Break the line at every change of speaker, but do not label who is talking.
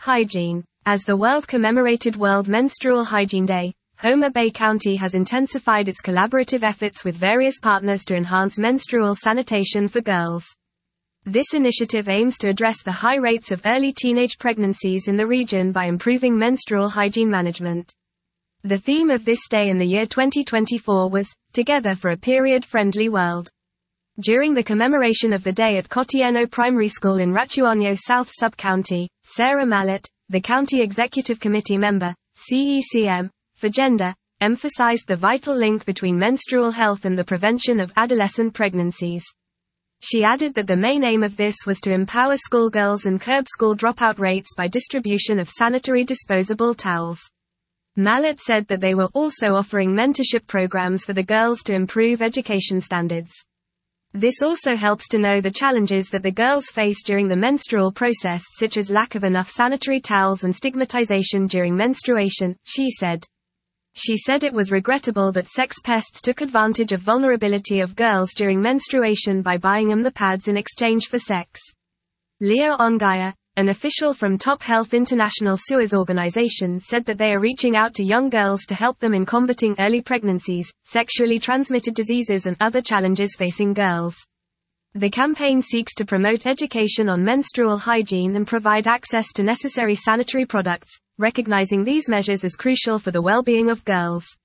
Hygiene. As the world commemorated World Menstrual Hygiene Day, Homer Bay County has intensified its collaborative efforts with various partners to enhance menstrual sanitation for girls. This initiative aims to address the high rates of early teenage pregnancies in the region by improving menstrual hygiene management. The theme of this day in the year 2024 was, Together for a Period-Friendly World. During the commemoration of the day at Cotieno Primary School in Rachuonyo South Sub-County, Sarah Mallett, the County Executive Committee member, CECM, for Gender, emphasized the vital link between menstrual health and the prevention of adolescent pregnancies. She added that the main aim of this was to empower schoolgirls and curb school dropout rates by distribution of sanitary disposable towels. Mallett said that they were also offering mentorship programs for the girls to improve education standards. This also helps to know the challenges that the girls face during the menstrual process, such as lack of enough sanitary towels and stigmatization during menstruation, she said. She said it was regrettable that sex pests took advantage of vulnerability of girls during menstruation by buying them the pads in exchange for sex. Leo Ongaya, an official from Top Health International Suez Organization, said that they are reaching out to young girls to help them in combating early pregnancies, sexually transmitted diseases and other challenges facing girls. The campaign seeks to promote education on menstrual hygiene and provide access to necessary sanitary products, recognizing these measures as crucial for the well-being of girls.